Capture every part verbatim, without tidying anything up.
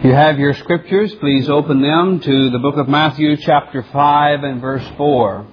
If you have your scriptures, please open them to the book of Matthew chapter five and verse four.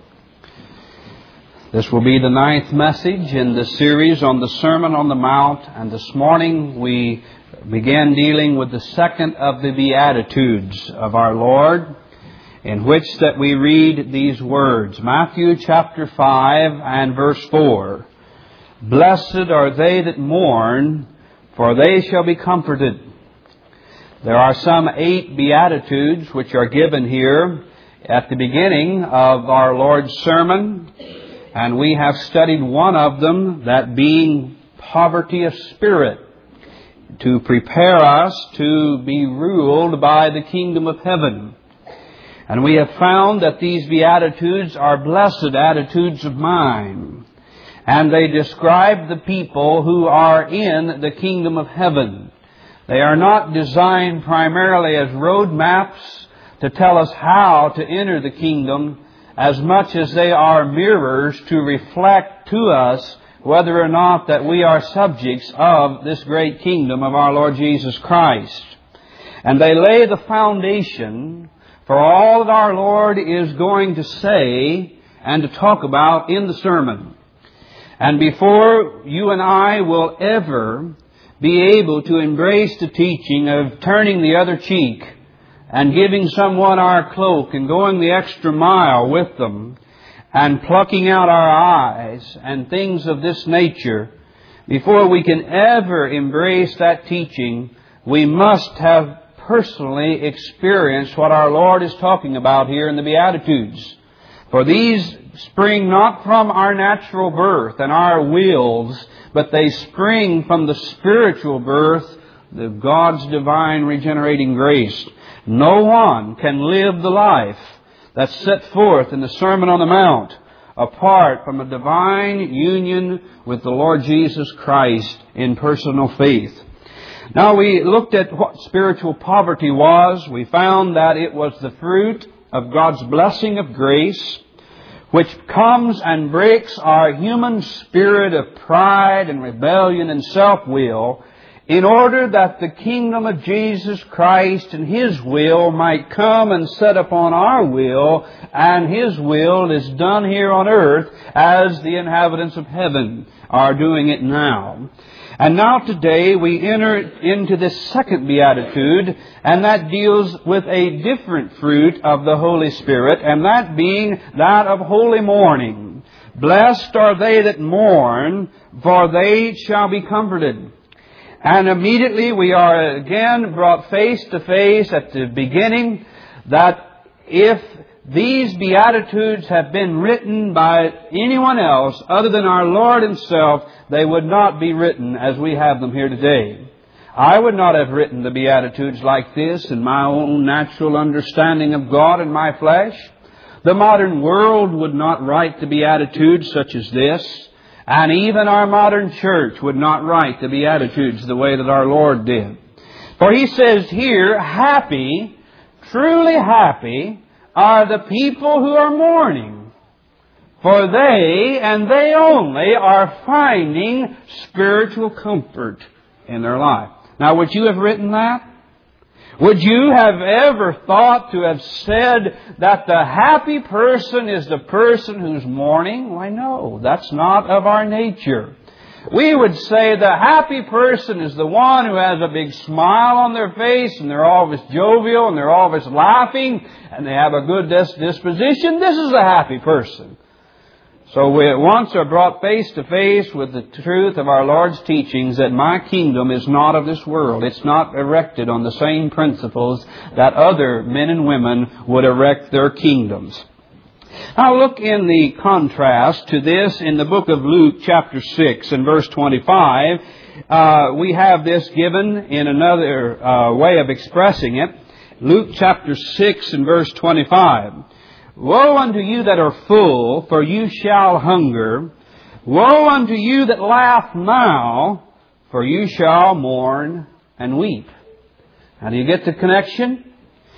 This will be the ninth message in the series on the Sermon on the Mount, and this morning we began dealing with the second of the Beatitudes of our Lord, in which that we read these words. Matthew chapter five and verse four. Blessed are they that mourn, for they shall be comforted. There are some eight Beatitudes which are given here at the beginning of our Lord's sermon, and we have studied one of them, that being poverty of spirit, to prepare us to be ruled by the kingdom of heaven. And we have found that these Beatitudes are blessed attitudes of mind, and they describe the people who are in the kingdom of heaven. They are not designed primarily as road maps to tell us how to enter the kingdom, as much as they are mirrors to reflect to us whether or not that we are subjects of this great kingdom of our Lord Jesus Christ. And they lay the foundation for all that our Lord is going to say and to talk about in the sermon. And before you and I will ever be able to embrace the teaching of turning the other cheek and giving someone our cloak and going the extra mile with them and plucking out our eyes and things of this nature, before we can ever embrace that teaching, we must have personally experienced what our Lord is talking about here in the Beatitudes. For these spring not from our natural birth and our wills, but they spring from the spiritual birth of God's divine regenerating grace. No one can live the life that's set forth in the Sermon on the Mount apart from a divine union with the Lord Jesus Christ in personal faith. Now, we looked at what spiritual poverty was. We found that it was the fruit of God's blessing of grace, which comes and breaks our human spirit of pride and rebellion and self-will, in order that the kingdom of Jesus Christ and His will might come and set upon our will, and His will is done here on earth as the inhabitants of heaven are doing it now. And now today we enter into this second beatitude, and that deals with a different fruit of the Holy Spirit, and that being that of holy mourning. Blessed are they that mourn, for they shall be comforted. And immediately we are again brought face to face at the beginning that if these Beatitudes have been written by anyone else other than our Lord Himself, they would not be written as we have them here today. I would not have written the Beatitudes like this in my own natural understanding of God and my flesh. The modern world would not write the Beatitudes such as this. And even our modern church would not write the Beatitudes the way that our Lord did. For He says here, happy, truly happy, are the people who are mourning, for they, and they only, are finding spiritual comfort in their life. Now, would you have written that? Would you have ever thought to have said that the happy person is the person who's mourning? Why, no, that's not of our nature. We would say the happy person is the one who has a big smile on their face, and they're always jovial, and they're always laughing, and they have a good disposition. This is a happy person. So we at once are brought face to face with the truth of our Lord's teachings that my kingdom is not of this world. It's not erected on the same principles that other men and women would erect their kingdoms. Now look in the contrast to this in the book of Luke chapter six and verse twenty-five. Uh, we have this given in another uh, way of expressing it. Luke chapter six and verse twenty-five. Woe unto you that are full, for you shall hunger. Woe unto you that laugh now, for you shall mourn and weep. Now, do you get the connection?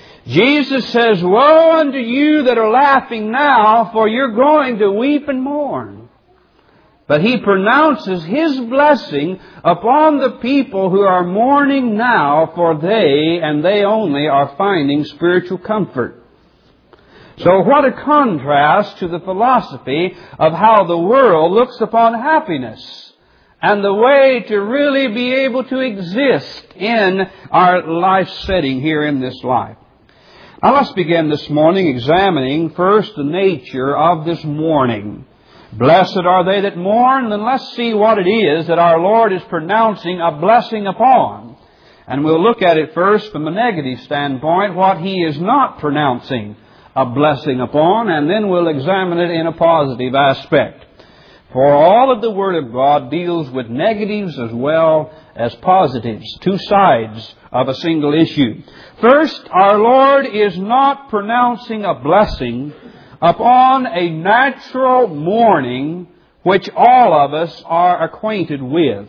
Jesus says, woe unto you that are laughing now, for you're going to weep and mourn. But He pronounces His blessing upon the people who are mourning now, for they, and they only, are finding spiritual comfort. So what a contrast to the philosophy of how the world looks upon happiness and the way to really be able to exist in our life setting here in this life. Now let's begin this morning examining first the nature of this mourning. Blessed are they that mourn, and let's see what it is that our Lord is pronouncing a blessing upon. And we'll look at it first from a negative standpoint, what He is not pronouncing a blessing upon, and then we'll examine it in a positive aspect. For all of the Word of God deals with negatives as well as positives, two sides of a single issue. First, our Lord is not pronouncing a blessing upon a natural mourning which all of us are acquainted with.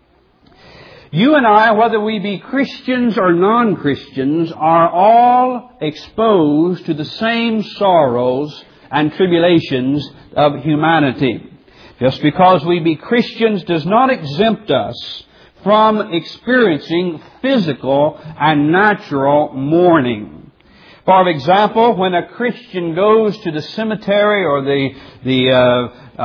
You and I, whether we be Christians or non-Christians, are all exposed to the same sorrows and tribulations of humanity. Just because we be Christians does not exempt us from experiencing physical and natural mourning. For example, when a Christian goes to the cemetery or the the uh,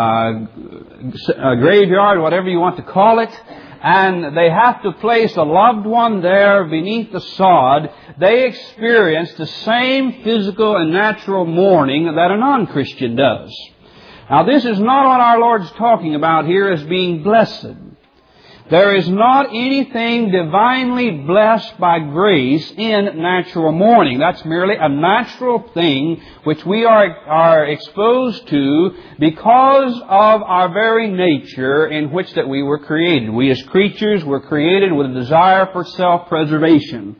uh, graveyard, whatever you want to call it, and they have to place a loved one there beneath the sod, they experience the same physical and natural mourning that a non-Christian does. Now, this is not what our Lord's talking about here as being blessed. There is not anything divinely blessed by grace in natural mourning. That's merely a natural thing which we are, are exposed to because of our very nature in which that we were created. We as creatures were created with a desire for self-preservation.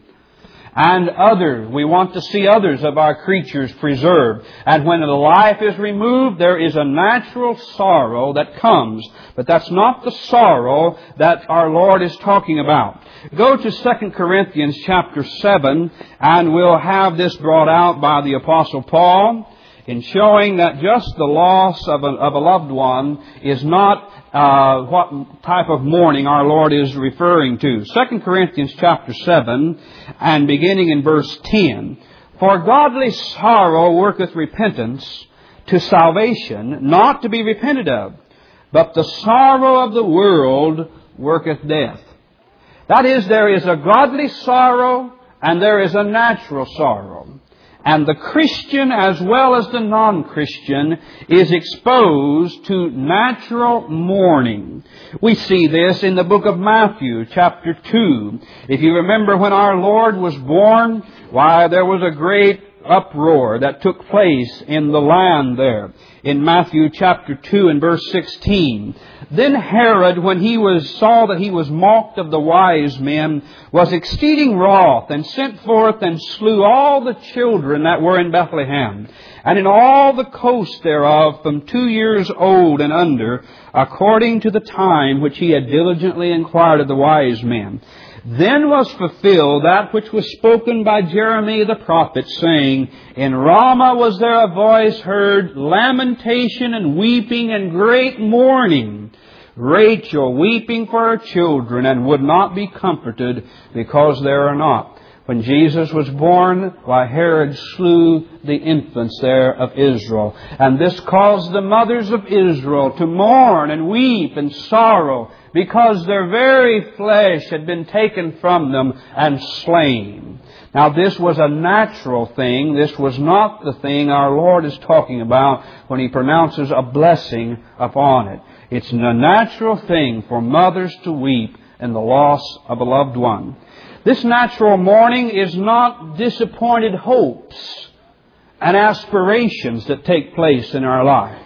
And others, we want to see others of our creatures preserved. And when the life is removed, there is a natural sorrow that comes. But that's not the sorrow that our Lord is talking about. Go to Second Corinthians chapter seven, and we'll have this brought out by the Apostle Paul in showing that just the loss of a, of a loved one is not uh, what type of mourning our Lord is referring to. Second Corinthians chapter seven, and beginning in verse ten. For godly sorrow worketh repentance to salvation, not to be repented of, but the sorrow of the world worketh death. That is, there is a godly sorrow and there is a natural sorrow. And the Christian as well as the non-Christian is exposed to natural mourning. We see this in the book of Matthew, chapter two. If you remember when our Lord was born, why, there was a great uproar that took place in the land there. In Matthew chapter two and verse sixteen. Then Herod, when he was saw that he was mocked of the wise men, was exceeding wroth, and sent forth and slew all the children that were in Bethlehem, and in all the coast thereof, from two years old and under, according to the time which he had diligently inquired of the wise men. Then was fulfilled that which was spoken by Jeremiah the prophet, saying, In Ramah was there a voice heard, lamentation and weeping and great mourning. Rachel weeping for her children, and would not be comforted, because there are not. When Jesus was born, why, Herod slew the infants there of Israel. And this caused the mothers of Israel to mourn and weep and sorrow, because their very flesh had been taken from them and slain. Now, this was a natural thing. This was not the thing our Lord is talking about when He pronounces a blessing upon it. It's a natural thing for mothers to weep in the loss of a loved one. This natural mourning is not disappointed hopes and aspirations that take place in our life.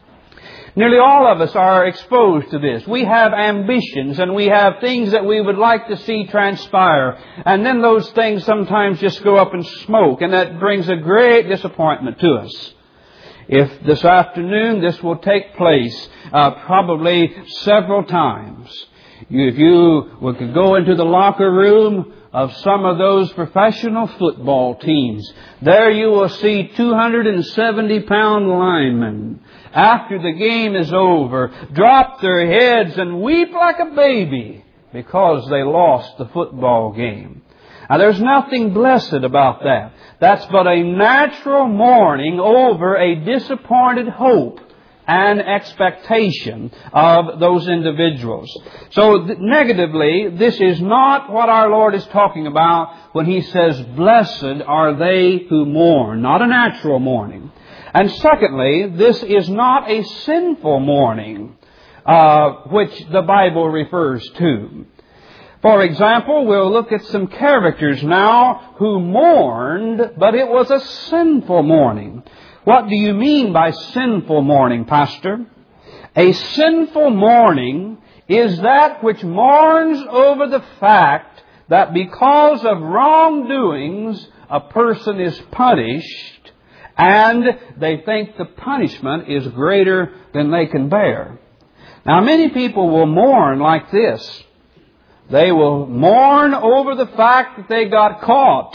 Nearly all of us are exposed to this. We have ambitions and we have things that we would like to see transpire. And then those things sometimes just go up in smoke, and that brings a great disappointment to us. If this afternoon this will take place uh, probably several times. If you could go into the locker room of some of those professional football teams. There you will see two hundred seventy pound linemen, after the game is over, drop their heads and weep like a baby because they lost the football game. Now, there's nothing blessed about that. That's but a natural mourning over a disappointed hope and expectation of those individuals. So, th- negatively, this is not what our Lord is talking about when He says, "Blessed are they who mourn," not a natural mourning. And secondly, this is not a sinful mourning, uh, which the Bible refers to. For example, we'll look at some characters now who mourned, but it was a sinful mourning. What do you mean by sinful mourning, Pastor? A sinful mourning is that which mourns over the fact that because of wrongdoings, a person is punished, and they think the punishment is greater than they can bear. Now, many people will mourn like this. They will mourn over the fact that they got caught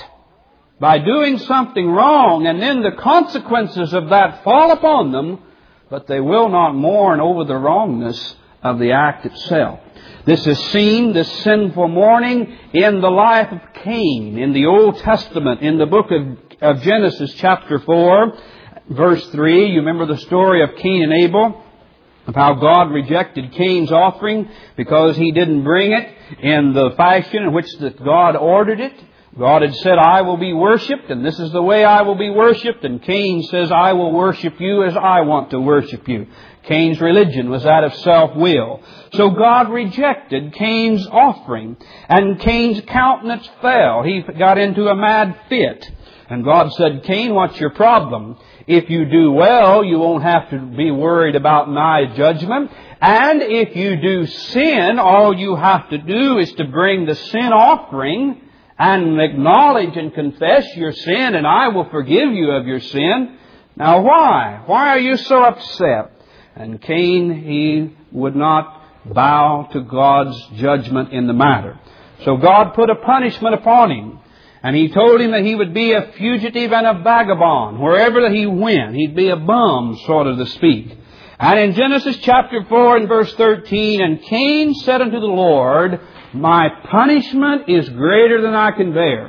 by doing something wrong, and then the consequences of that fall upon them, but they will not mourn over the wrongness of the act itself. This is seen, this sinful mourning, in the life of Cain in the Old Testament, in the book of, of Genesis chapter four, verse three. You remember the story of Cain and Abel, of how God rejected Cain's offering because he didn't bring it in the fashion in which that God ordered it. God had said, "I will be worshipped, and this is the way I will be worshipped." And Cain says, "I will worship you as I want to worship you." Cain's religion was that of self-will. So God rejected Cain's offering, and Cain's countenance fell. He got into a mad fit. And God said, "Cain, what's your problem? If you do well, you won't have to be worried about my judgment. And if you do sin, all you have to do is to bring the sin offering and acknowledge and confess your sin, and I will forgive you of your sin." Now why? Why are you so upset? And Cain, he would not bow to God's judgment in the matter. So God put a punishment upon him. And He told him that he would be a fugitive and a vagabond. Wherever that he went, he'd be a bum, sort of to speak. And in Genesis chapter four and verse thirteen, "And Cain said unto the Lord, My punishment is greater than I can bear."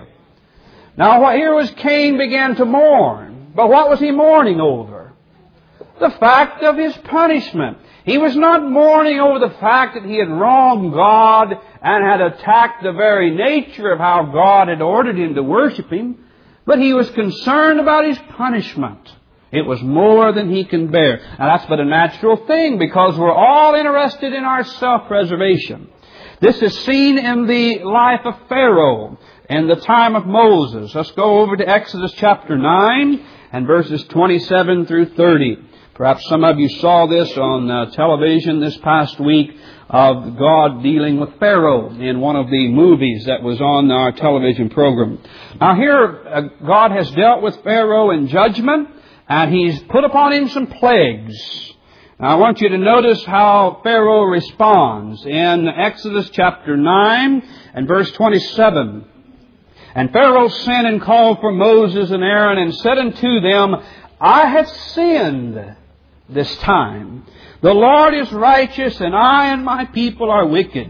Now here was Cain began to mourn. But what was he mourning over? The fact of his punishment. He was not mourning over the fact that he had wronged God and had attacked the very nature of how God had ordered him to worship Him, but he was concerned about his punishment. It was more than he can bear. Now that's but a natural thing, because we're all interested in our self-preservation. This is seen in the life of Pharaoh in the time of Moses. Let's go over to Exodus chapter nine and verses twenty-seven through thirty. Perhaps some of you saw this on uh, television this past week, of God dealing with Pharaoh in one of the movies that was on our television program. Now here, uh, God has dealt with Pharaoh in judgment, and He's put upon him some plagues. Now I want you to notice how Pharaoh responds in Exodus chapter nine and verse twenty-seven. "And Pharaoh sent and called for Moses and Aaron, and said unto them, I have sinned this time. The Lord is righteous, and I and my people are wicked."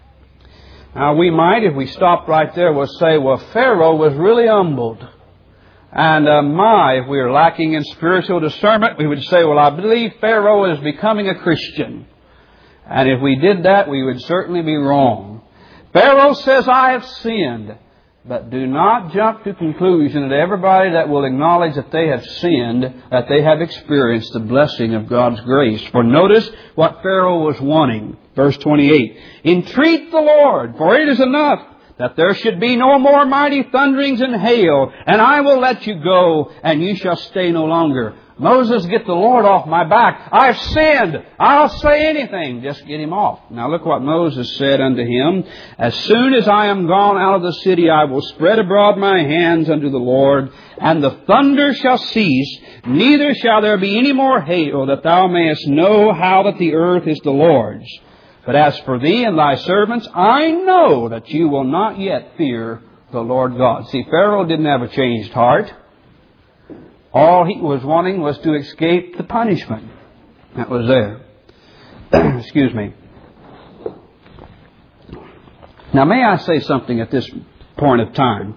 Now we might, if we stopped right there, we'll say, well, Pharaoh was really humbled. And uh, my, if we were lacking in spiritual discernment, we would say, well, I believe Pharaoh is becoming a Christian. And if we did that, we would certainly be wrong. Pharaoh says, "I have sinned." But do not jump to the conclusion that everybody that will acknowledge that they have sinned, that they have experienced the blessing of God's grace. For notice what Pharaoh was wanting. Verse twenty-eight. "Entreat the Lord, for it is enough that there should be no more mighty thunderings and hail, and I will let you go, and you shall stay no longer." Moses, get the Lord off my back. I've sinned. I'll say anything. Just get him off. Now look what Moses said unto him. "As soon as I am gone out of the city, I will spread abroad my hands unto the Lord, and the thunder shall cease, neither shall there be any more hail, that thou mayest know how that the earth is the Lord's." But as for thee and thy servants, I know that you will not yet fear the Lord God. See, Pharaoh didn't have a changed heart. All he was wanting was to escape the punishment that was there. Excuse me. Now, may I say something at this point of time?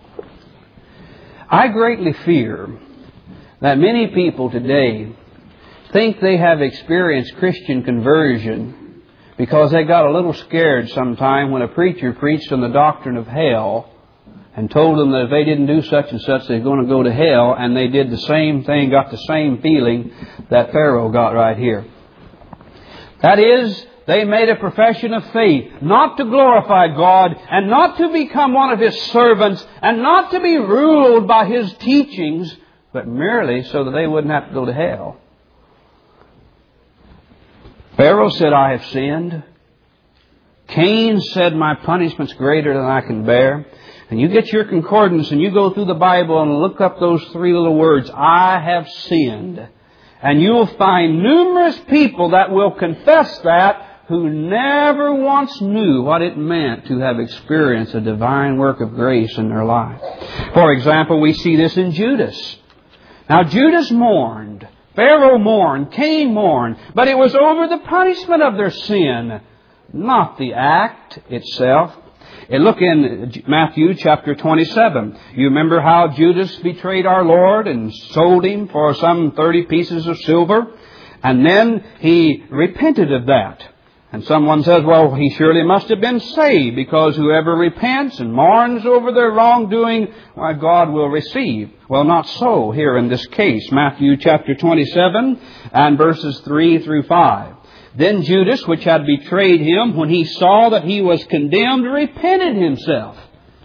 I greatly fear that many people today think they have experienced Christian conversion because they got a little scared sometime when a preacher preached on the doctrine of hell and told them that if they didn't do such and such, they're going to go to hell, and they did the same thing, got the same feeling that Pharaoh got right here. That is, they made a profession of faith, not to glorify God, and not to become one of His servants, and not to be ruled by His teachings, but merely so that they wouldn't have to go to hell. Pharaoh said, I have sinned. Cain said, my punishment's greater than I can bear. And you get your concordance and you go through the Bible and look up those three little words, I have sinned. And you'll find numerous people that will confess that who never once knew what it meant to have experienced a divine work of grace in their life. For example, we see this in Judas. Now, Judas mourned. Pharaoh mourned. Cain mourned. But it was over the punishment of their sin, not the act itself. And look in Matthew chapter twenty-seven. You remember how Judas betrayed our Lord and sold Him for some thirty pieces of silver? And then he repented of that. And someone says, well, he surely must have been saved, because whoever repents and mourns over their wrongdoing, why, God will receive. Well, not so here in this case. Matthew chapter twenty-seven and verses three through five. Then Judas, which had betrayed Him, when he saw that he was condemned, repented himself,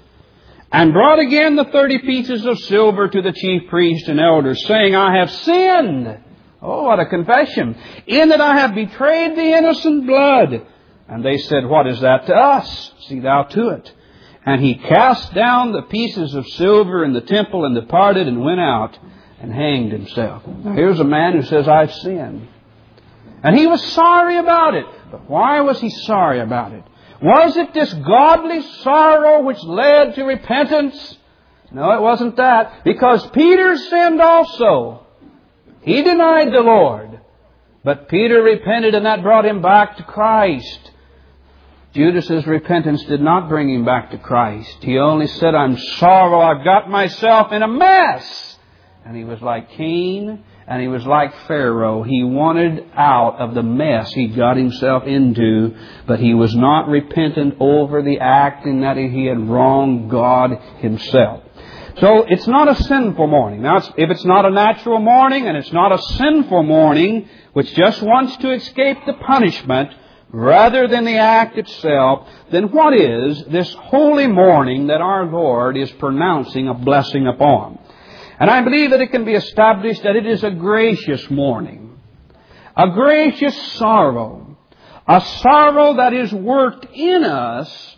and brought again the thirty pieces of silver to the chief priests and elders, saying, I have sinned. Oh, what a confession! In that I have betrayed the innocent blood. And they said, what is that to us? See thou to it. And he cast down the pieces of silver in the temple and departed and went out and hanged himself. Now here's a man who says, I've sinned. And he was sorry about it. But why was he sorry about it? Was it this godly sorrow which led to repentance? No, it wasn't that. Because Peter sinned also. He denied the Lord. But Peter repented, and that brought him back to Christ. Judas's repentance did not bring him back to Christ. He only said, I'm sorry, I've got myself in a mess. And he was like Cain, and he was like Pharaoh. He wanted out of the mess he got himself into, but he was not repentant over the act in that he had wronged God Himself. So it's not a sinful mourning. Now, it's, if it's not a natural mourning and it's not a sinful mourning, which just wants to escape the punishment rather than the act itself, then what is this holy mourning that our Lord is pronouncing a blessing upon? And I believe that it can be established that it is a gracious mourning, a gracious sorrow, a sorrow that is worked in us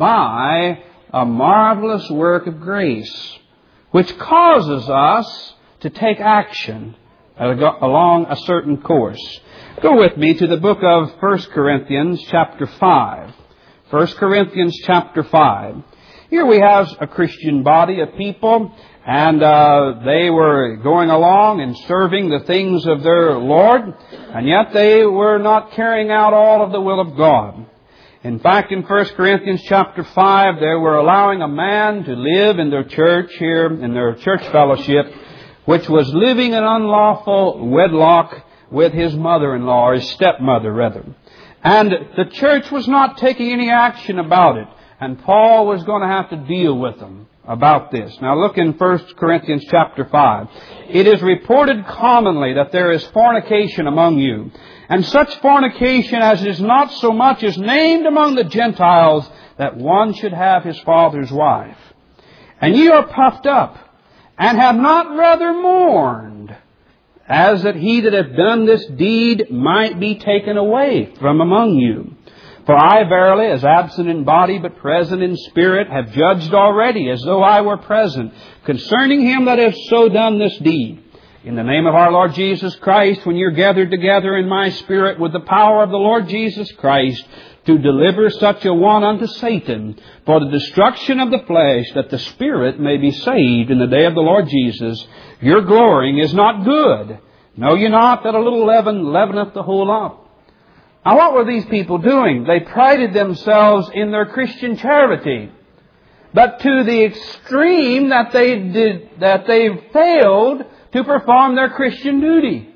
by a marvelous work of grace, which causes us to take action along a certain course. Go with me to the book of First Corinthians chapter five. First Corinthians chapter five. Here we have a Christian body of people, and uh, they were going along and serving the things of their Lord, and yet they were not carrying out all of the will of God. In fact, in First Corinthians chapter five, they were allowing a man to live in their church here, in their church fellowship, which was living in unlawful wedlock with his mother-in-law, or his stepmother, rather. And the church was not taking any action about it. And Paul was going to have to deal with them about this. Now look in First Corinthians chapter five. It is reported commonly that there is fornication among you, and such fornication as is not so much as named among the Gentiles, that one should have his father's wife. And ye are puffed up, and have not rather mourned, as that he that hath done this deed might be taken away from among you. For I verily, as absent in body but present in spirit, have judged already, as though I were present, concerning him that hath so done this deed. in the name of our Lord Jesus Christ, when you're gathered together in my spirit with the power of the Lord Jesus Christ, to deliver such a one unto Satan for the destruction of the flesh, that the spirit may be saved in the day of the Lord Jesus. Your glorying is not good. Know ye not that a little leaven leaveneth the whole lump? Now what were these people doing? They prided themselves in their Christian charity, but to the extreme that they did, that they failed to perform their Christian duty.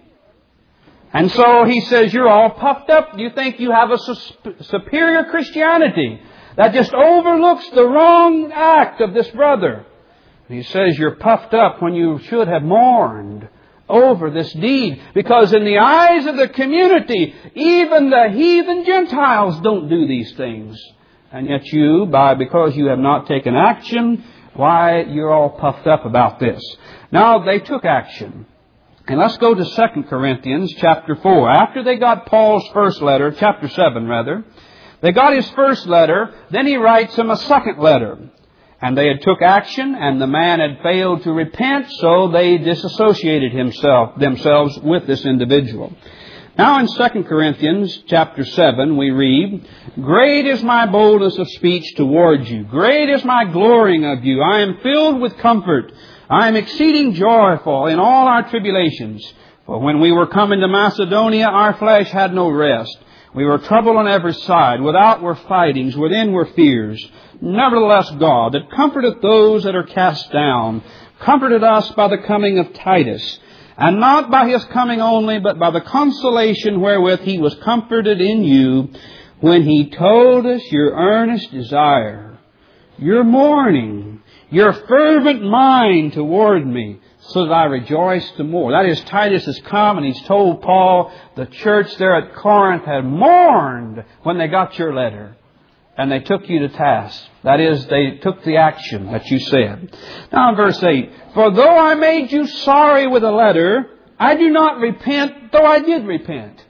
And so he says, you're all puffed up. You think you have a superior Christianity that just overlooks the wrong act of this brother. He says you're puffed up when you should have mourned over this deed. Because in the eyes of the community, even the heathen Gentiles don't do these things. And yet you, by because you have not taken action, why, you're all puffed up about this. Now, they took action. And let's go to Second Corinthians chapter four. After they got Paul's first letter, chapter seven rather, they got his first letter, then he writes them a second letter. And they had took action, and the man had failed to repent, so they disassociated himself, themselves with this individual. Now in Second Corinthians chapter seven we read, Great is my boldness of speech towards you. Great is my glorying of you. I am filled with comfort. I am exceeding joyful in all our tribulations. For when we were come into Macedonia, our flesh had no rest. We were troubled on every side. Without were fightings, within were fears. Nevertheless, God, that comforteth those that are cast down, comforted us by the coming of Titus, and not by his coming only, but by the consolation wherewith he was comforted in you, when he told us your earnest desire, your mourning, your fervent mind toward me, so that I rejoice the more. That is, Titus has come and he's told Paul, the church there at Corinth had mourned when they got your letter. And they took you to task. That is, they took the action that you said. Now in verse eight, For though I made you sorry with a letter, I do not repent, though I did repent.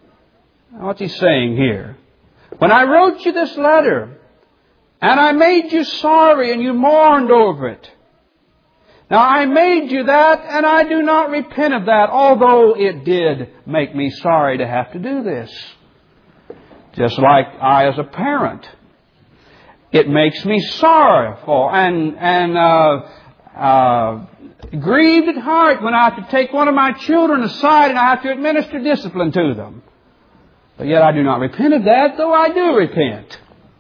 Now what's he saying here? When I wrote you this letter, and I made you sorry and you mourned over it. Now I made you that, and I do not repent of that, although it did make me sorry to have to do this. Just like I as a parent. It makes me sorrowful and, and uh, uh, grieved at heart when I have to take one of my children aside and I have to administer discipline to them. But yet I do not repent of that, though I do repent.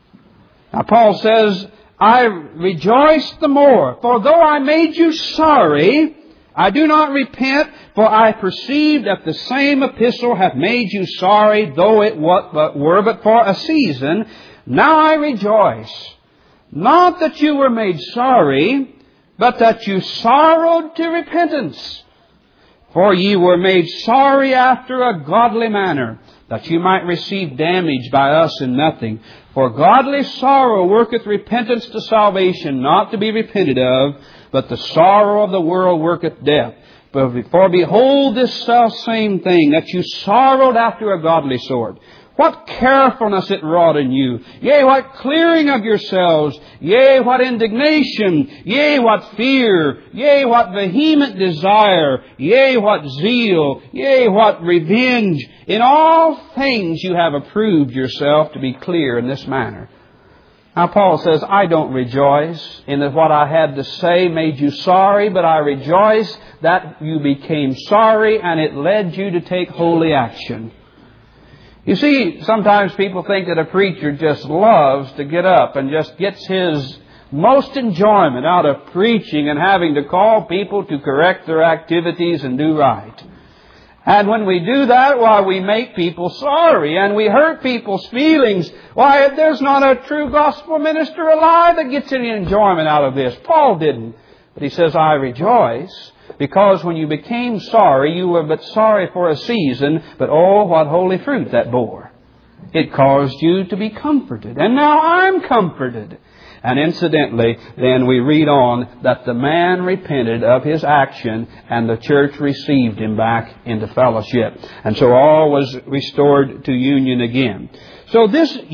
Now Paul says, I rejoice the more, for though I made you sorry, I do not repent, for I perceive that the same epistle hath made you sorry, though it were but for a season. Now I rejoice, not that you were made sorry, but that you sorrowed to repentance. For ye were made sorry after a godly manner, that you might receive damage by us in nothing. For godly sorrow worketh repentance to salvation, not to be repented of, but the sorrow of the world worketh death. For behold this selfsame thing, that you sorrowed after a godly sort. What carefulness it wrought in you. Yea, what clearing of yourselves. Yea, what indignation. Yea, what fear. Yea, what vehement desire. Yea, what zeal. Yea, what revenge. In all things you have approved yourself to be clear in this manner. Now Paul says, I don't rejoice in that what I had to say made you sorry, but I rejoice that you became sorry and it led you to take holy action. You see, sometimes people think that a preacher just loves to get up and just gets his most enjoyment out of preaching and having to call people to correct their activities and do right. And when we do that, why, we make people sorry and we hurt people's feelings. Why, there's not a true gospel minister alive that gets any enjoyment out of this. Paul didn't. But he says, I rejoice. Because when you became sorry, you were but sorry for a season, but oh, what holy fruit that bore. It caused you to be comforted. And now I'm comforted. And incidentally, then we read on that the man repented of his action and the church received him back into fellowship. And so all was restored to union again. So this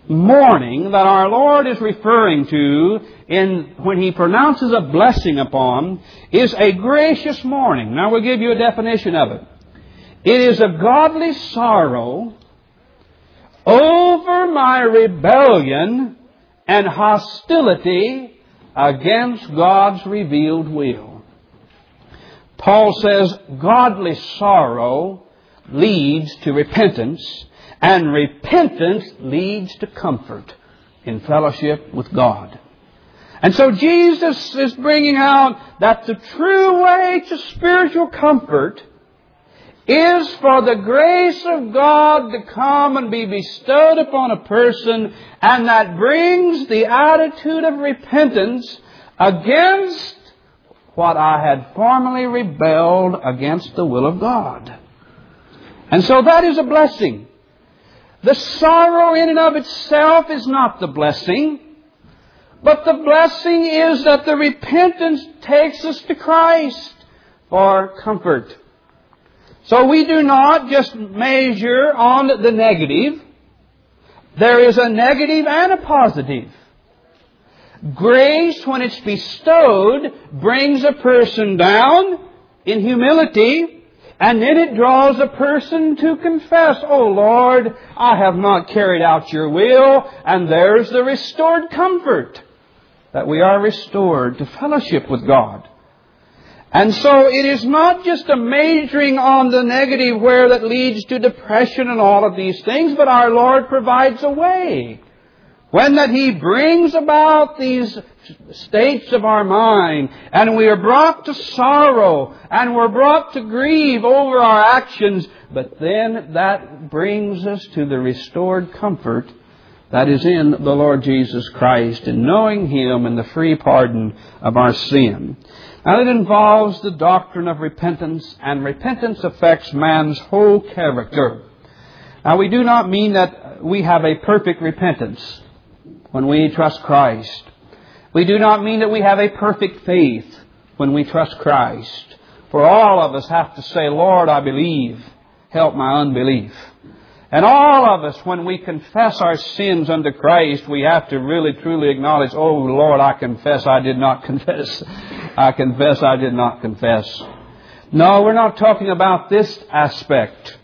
morning that our Lord is referring to in when He pronounces a blessing upon is a gracious mourning. Now we'll give you a definition of it. It is a godly sorrow over my rebellion and hostility against God's revealed will. Paul says godly sorrow leads to repentance, and repentance leads to comfort in fellowship with God. And so Jesus is bringing out that the true way to spiritual comfort is for the grace of God to come and be bestowed upon a person, and that brings the attitude of repentance against what I had formerly rebelled against the will of God. And so that is a blessing. The sorrow in and of itself is not the blessing, but the blessing is that the repentance takes us to Christ for comfort. So we do not just measure on the negative. There is a negative and a positive. Grace, when it's bestowed, brings a person down in humility, and then it draws a person to confess, "Oh Lord, I have not carried out your will," and there's the restored comfort, that we are restored to fellowship with God. And so it is not just a majoring on the negative where that leads to depression and all of these things, but our Lord provides a way. When that He brings about these states of our mind, and we are brought to sorrow, and we're brought to grieve over our actions, but then that brings us to the restored comfort that is in the Lord Jesus Christ, in knowing Him and the free pardon of our sin. Now it involves the doctrine of repentance, and repentance affects man's whole character. Now we do not mean that we have a perfect repentance when we trust Christ. We do not mean that we have a perfect faith when we trust Christ. For all of us have to say, "Lord, I believe. Help my unbelief." And all of us, when we confess our sins unto Christ, we have to really truly acknowledge, "Oh Lord, I confess I did not confess. I confess I did not confess." No, we're not talking about this aspect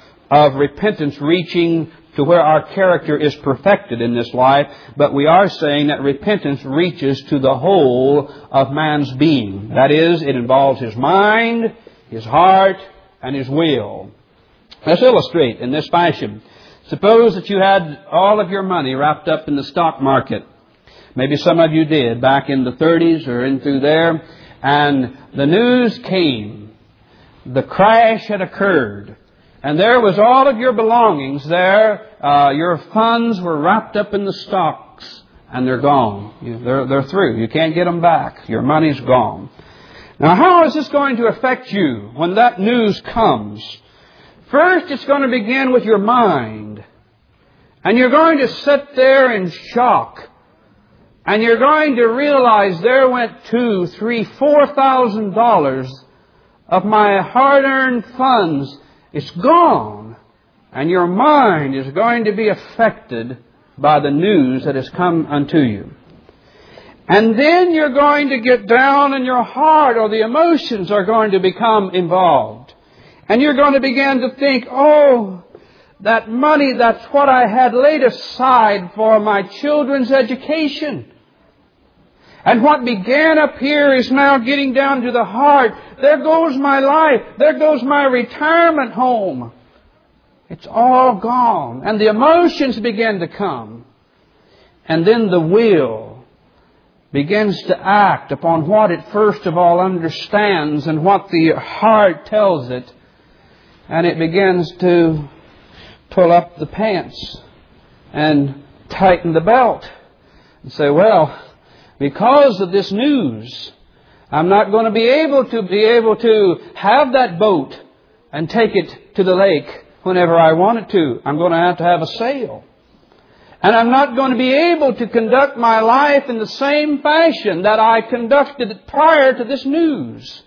of repentance reaching to where our character is perfected in this life, but we are saying that repentance reaches to the whole of man's being. That is, it involves his mind, his heart, and his will. Let's illustrate in this fashion. Suppose that you had all of your money wrapped up in the stock market. Maybe some of you did back in the thirties or in through there, and the news came. The crash had occurred. And there was all of your belongings there. Uh, your funds were wrapped up in the stocks, and they're gone. You, they're, they're through. You can't get them back. Your money's gone. Now, how is this going to affect you when that news comes? First, it's going to begin with your mind. And you're going to sit there in shock. And you're going to realize there went two, three, four thousand dollars of my hard-earned funds. It's gone. And your mind is going to be affected by the news that has come unto you. And then you're going to get down in your heart, or the emotions are going to become involved. And you're going to begin to think, "Oh, that money, that's what I had laid aside for my children's education. And what began up here is now getting down to the heart. There goes my life. There goes my retirement home. It's all gone." And the emotions begin to come. And then the will begins to act upon what it first of all understands and what the heart tells it. And it begins to pull up the pants and tighten the belt and say, "Well, because of this news, I'm not going to be able to be able to have that boat and take it to the lake whenever I want it to. I'm going to have to have a sail. And I'm not going to be able to conduct my life in the same fashion that I conducted it prior to this news."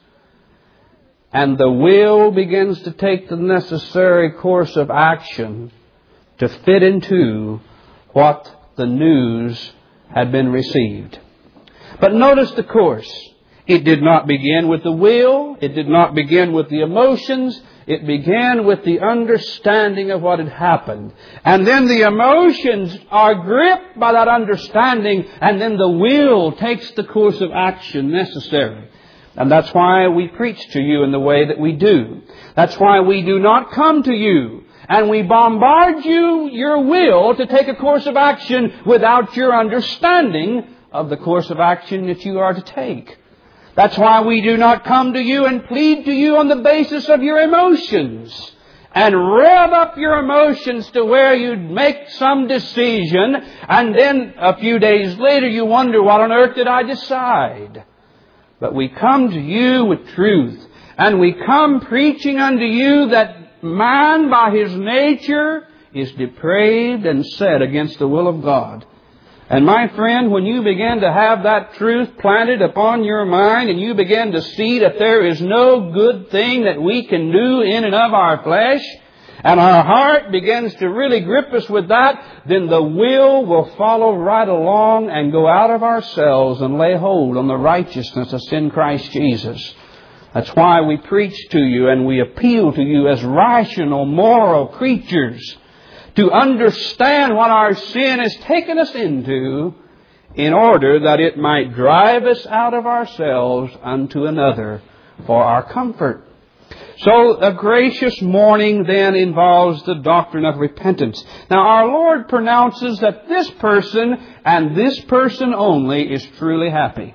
And the will begins to take the necessary course of action to fit into what the news had been received. But notice the course. It did not begin with the will. It did not begin with the emotions. It began with the understanding of what had happened. And then the emotions are gripped by that understanding, and then the will takes the course of action necessary. And that's why we preach to you in the way that we do. That's why we do not come to you and we bombard you, your will, to take a course of action without your understanding of the course of action that you are to take. That's why we do not come to you and plead to you on the basis of your emotions and rev up your emotions to where you make some decision, and then a few days later you wonder, what on earth did I decide? But we come to you with truth, and we come preaching unto you that man by his nature is depraved and set against the will of God. And my friend, when you begin to have that truth planted upon your mind and you begin to see that there is no good thing that we can do in and of our flesh, and our heart begins to really grip us with that, then the will will follow right along and go out of ourselves and lay hold on the righteousness that's in Christ Jesus. That's why we preach to you and we appeal to you as rational, moral creatures to understand what our sin has taken us into, in order that it might drive us out of ourselves unto another for our comfort. So a gracious mourning then involves the doctrine of repentance. Now our Lord pronounces that this person and this person only is truly happy.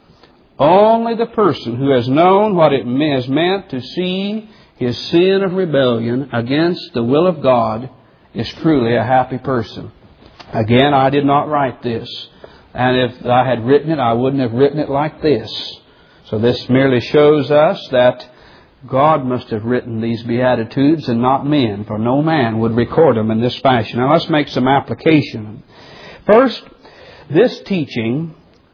Only the person who has known what it has meant to see his sin of rebellion against the will of God is truly a happy person. Again, I did not write this. And if I had written it, I wouldn't have written it like this. So this merely shows us that God must have written these Beatitudes and not men, for no man would record them in this fashion. Now let's make some application. First, this teaching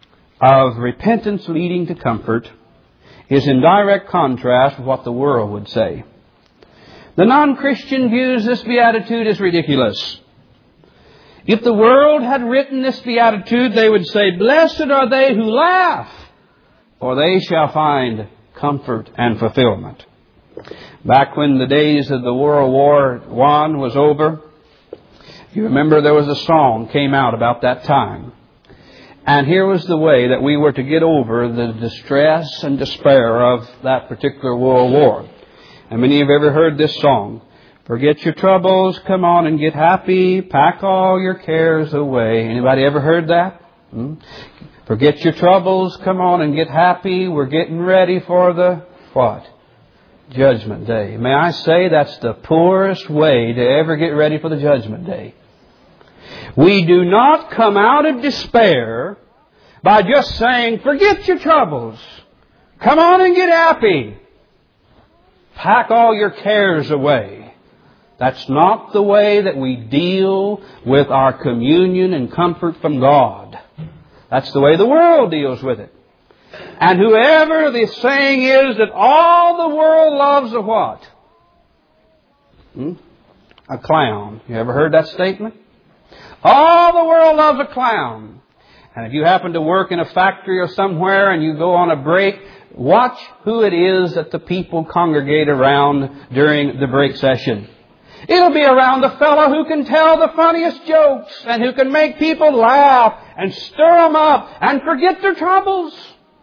of repentance leading to comfort is in direct contrast with what the world would say. The non-Christian views this beatitude as ridiculous. If the world had written this beatitude, they would say, "Blessed are they who laugh, for they shall find comfort and fulfillment." Back when the days of the World War One was over, you remember there was a song came out about that time. And here was the way that we were to get over the distress and despair of that particular World War. And many have ever heard this song. Forget your troubles, come on and get happy, pack all your cares away. Anybody ever heard that? Hmm? Forget your troubles, come on and get happy, we're getting ready for the, what? Judgment Day. May I say that's the poorest way to ever get ready for the Judgment Day. We do not come out of despair by just saying, forget your troubles, come on and get happy. Pack all your cares away. That's not the way that we deal with our communion and comfort from God. That's the way the world deals with it. And whoever the saying is that all the world loves a what? Hmm? A clown. You ever heard that statement? All the world loves a clown. And if you happen to work in a factory or somewhere and you go on a break, watch who it is that the people congregate around during the break session. It'll be around the fellow who can tell the funniest jokes and who can make people laugh and stir them up and forget their troubles.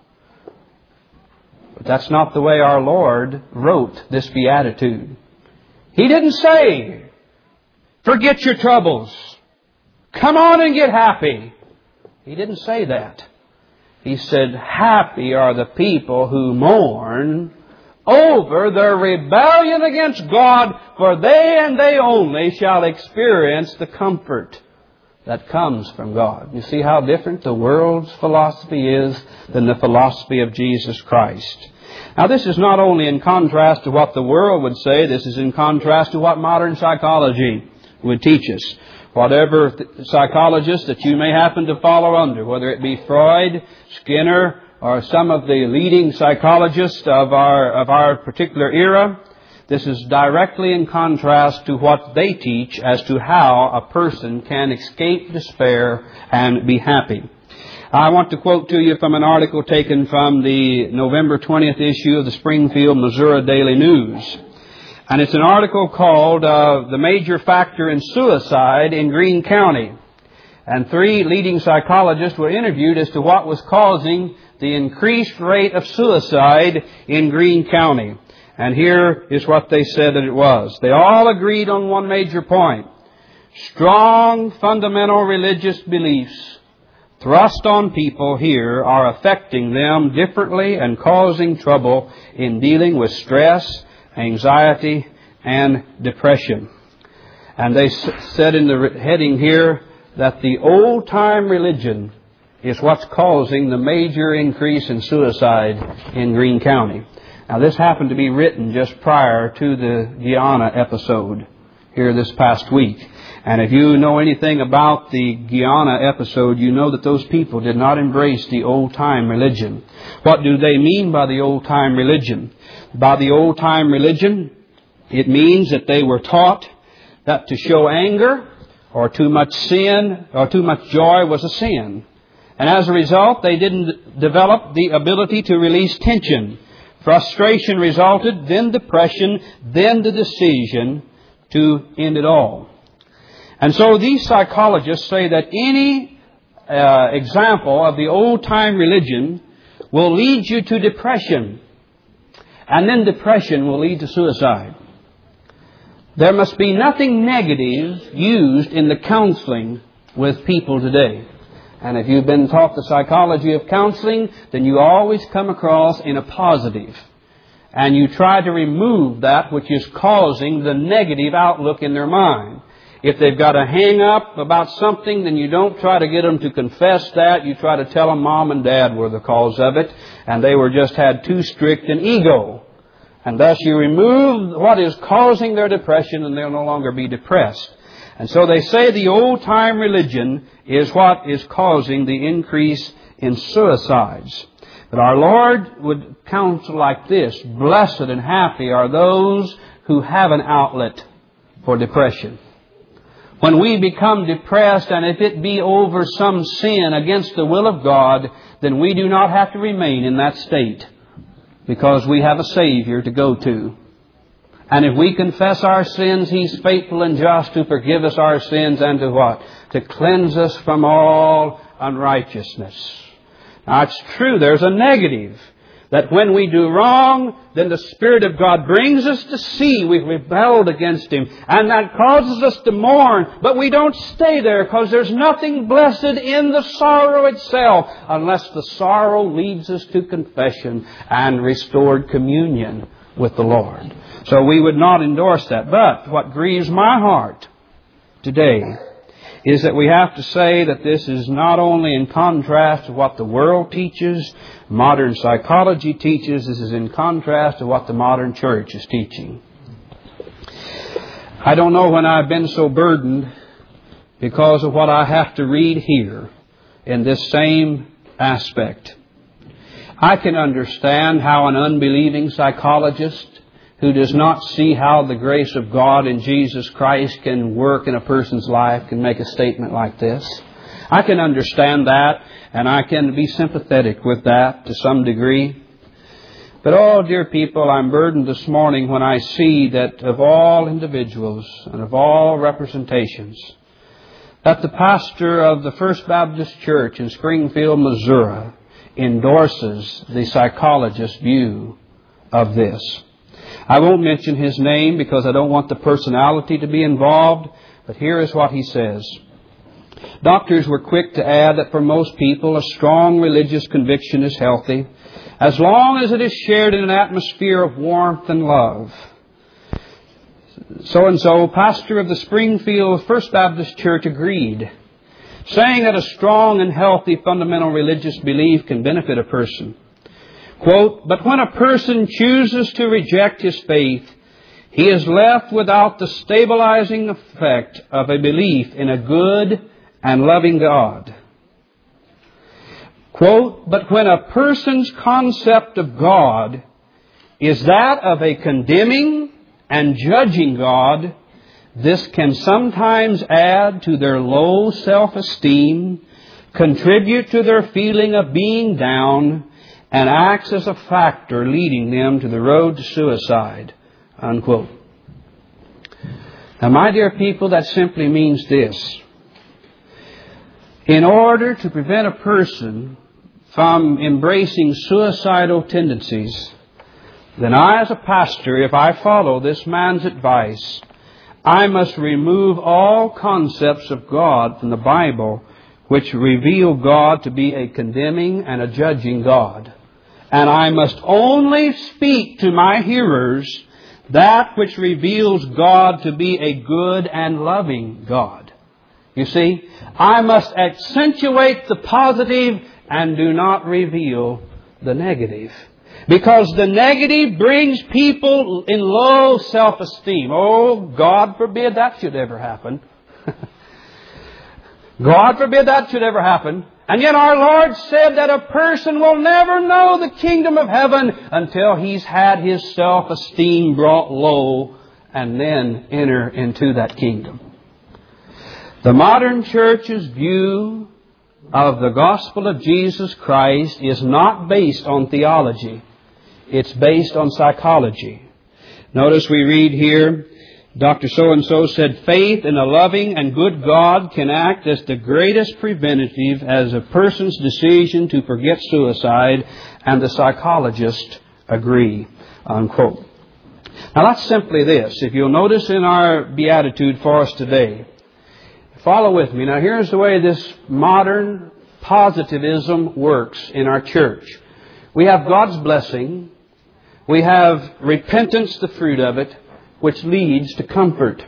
But that's not the way our Lord wrote this beatitude. He didn't say, forget your troubles, come on and get happy. He didn't say that. He said, happy are the people who mourn over their rebellion against God, for they and they only shall experience the comfort that comes from God. You see how different the world's philosophy is than the philosophy of Jesus Christ. Now this is not only in contrast to what the world would say, this is in contrast to what modern psychology would teach us. Whatever psychologist that you may happen to follow under, whether it be Freud, Skinner, or some of the leading psychologists of our of our particular era, This is directly in contrast to what they teach as to how a person can escape despair and be happy. I want to quote to you from an article taken from the November twentieth issue of the Springfield, Missouri Daily News. And it's an article called uh, The Major Factor in Suicide in Greene County. And three leading psychologists were interviewed as to what was causing the increased rate of suicide in Greene County. And here is what they said that it was. They all agreed on one major point. Strong fundamental religious beliefs thrust on people here are affecting them differently and causing trouble in dealing with stress, anxiety, and depression. And they said in the heading here that the old-time religion is what's causing the major increase in suicide in Greene County. Now, this happened to be written just prior to the Guyana episode here this past week. And if you know anything about the Guyana episode, you know that those people did not embrace the old-time religion. What do they mean by the old-time religion? By the old-time religion, it means that they were taught that to show anger or too much sin or too much joy was a sin. And as a result, they didn't develop the ability to release tension. Frustration resulted, then depression, then the decision to end it all. And so these psychologists say that any uh, example of the old-time religion will lead you to depression. And then depression will lead to suicide. There must be nothing negative used in the counseling with people today. And if you've been taught the psychology of counseling, then you always come across in a positive. And you try to remove that which is causing the negative outlook in their mind. If they've got a hang-up about something, then you don't try to get them to confess that. You try to tell them mom and dad were the cause of it, and they were just had too strict an ego. And thus you remove what is causing their depression, and they'll no longer be depressed. And so they say the old-time religion is what is causing the increase in suicides. But our Lord would counsel like this: blessed and happy are those who have an outlet for depression. When we become depressed, and if it be over some sin against the will of God, then we do not have to remain in that state, because we have a Savior to go to. And if we confess our sins, He's faithful and just to forgive us our sins and to what? To cleanse us from all unrighteousness. Now, it's true, there's a negative. That when we do wrong, then the Spirit of God brings us to see we've rebelled against Him. And that causes us to mourn. But we don't stay there, because there's nothing blessed in the sorrow itself, unless the sorrow leads us to confession and restored communion with the Lord. So we would not endorse that. But what grieves my heart today is that we have to say that this is not only in contrast to what the world teaches, modern psychology teaches, this is in contrast to what the modern church is teaching. I don't know when I've been so burdened because of what I have to read here in this same aspect. I can understand how an unbelieving psychologist who does not see how the grace of God in Jesus Christ can work in a person's life can make a statement like this. I can understand that, and I can be sympathetic with that to some degree. But, oh, dear people, I'm burdened this morning when I see that of all individuals and of all representations, that the pastor of the First Baptist Church in Springfield, Missouri, endorses the psychologist's view of this. I won't mention his name because I don't want the personality to be involved, but here is what he says. Doctors were quick to add that for most people, a strong religious conviction is healthy, as long as it is shared in an atmosphere of warmth and love. So-and-so, pastor of the Springfield First Baptist Church, agreed, saying that a strong and healthy fundamental religious belief can benefit a person. Quote, but when a person chooses to reject his faith, he is left without the stabilizing effect of a belief in a good and loving God. Quote, but when a person's concept of God is that of a condemning and judging God, this can sometimes add to their low self-esteem, contribute to their feeling of being down, and acts as a factor leading them to the road to suicide." Unquote. Now, my dear people, that simply means this. In order to prevent a person from embracing suicidal tendencies, then I, as a pastor, if I follow this man's advice, I must remove all concepts of God from the Bible which reveal God to be a condemning and a judging God. And I must only speak to my hearers that which reveals God to be a good and loving God. You see, I must accentuate the positive and do not reveal the negative. Because the negative brings people in low self-esteem. Oh, God forbid that should ever happen. God forbid that should ever happen. And yet our Lord said that a person will never know the kingdom of heaven until he's had his self-esteem brought low and then enter into that kingdom. The modern church's view of the gospel of Jesus Christ is not based on theology. It's based on psychology. Notice we read here, Doctor So-and-so said, "Faith in a loving and good God can act as the greatest preventative as a person's decision to forget suicide, and the psychologists agree." Unquote. Now that's simply this. If you'll notice in our beatitude for us today, follow with me. Now here's the way this modern positivism works in our church. We have God's blessing. We have repentance, the fruit of it, which leads to comfort.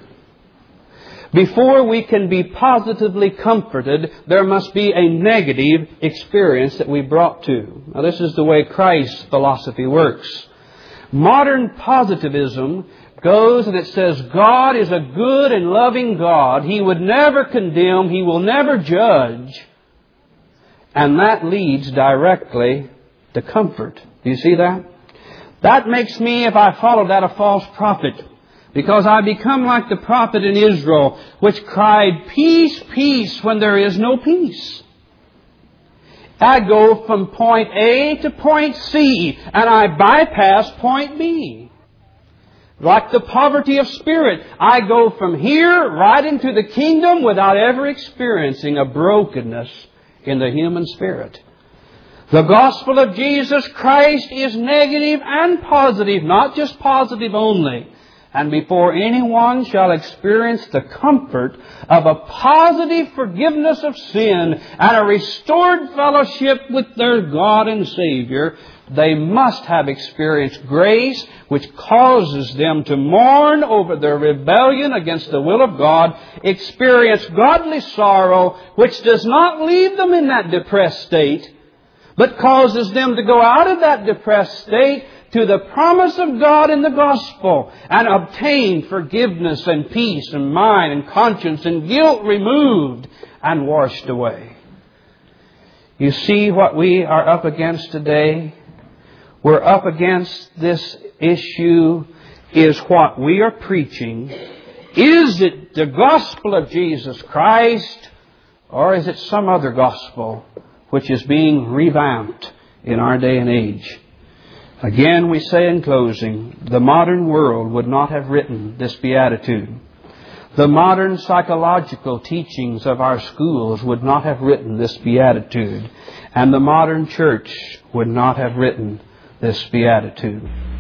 Before we can be positively comforted, there must be a negative experience that we brought to. Now this is the way Christ's philosophy works. Modern positivism goes and it says God is a good and loving God. He would never condemn. He will never judge. And that leads directly to comfort. Do you see that? That makes me, if I follow that, a false prophet. Because I become like the prophet in Israel, which cried, "Peace, peace," when there is no peace. I go from point A to point C, and I bypass point B. Like the poverty of spirit, I go from here right into the kingdom without ever experiencing a brokenness in the human spirit. The gospel of Jesus Christ is negative and positive, not just positive only. And before anyone shall experience the comfort of a positive forgiveness of sin and a restored fellowship with their God and Savior, they must have experienced grace which causes them to mourn over their rebellion against the will of God, experience godly sorrow which does not leave them in that depressed state, but causes them to go out of that depressed state to the promise of God in the gospel and obtain forgiveness and peace and mind and conscience and guilt removed and washed away. You see what we are up against today? We're up against this issue is what we are preaching. Is it the gospel of Jesus Christ, or is it some other gospel which is being revamped in our day and age? Again, we say in closing, the modern world would not have written this beatitude. The modern psychological teachings of our schools would not have written this beatitude. And the modern church would not have written this beatitude.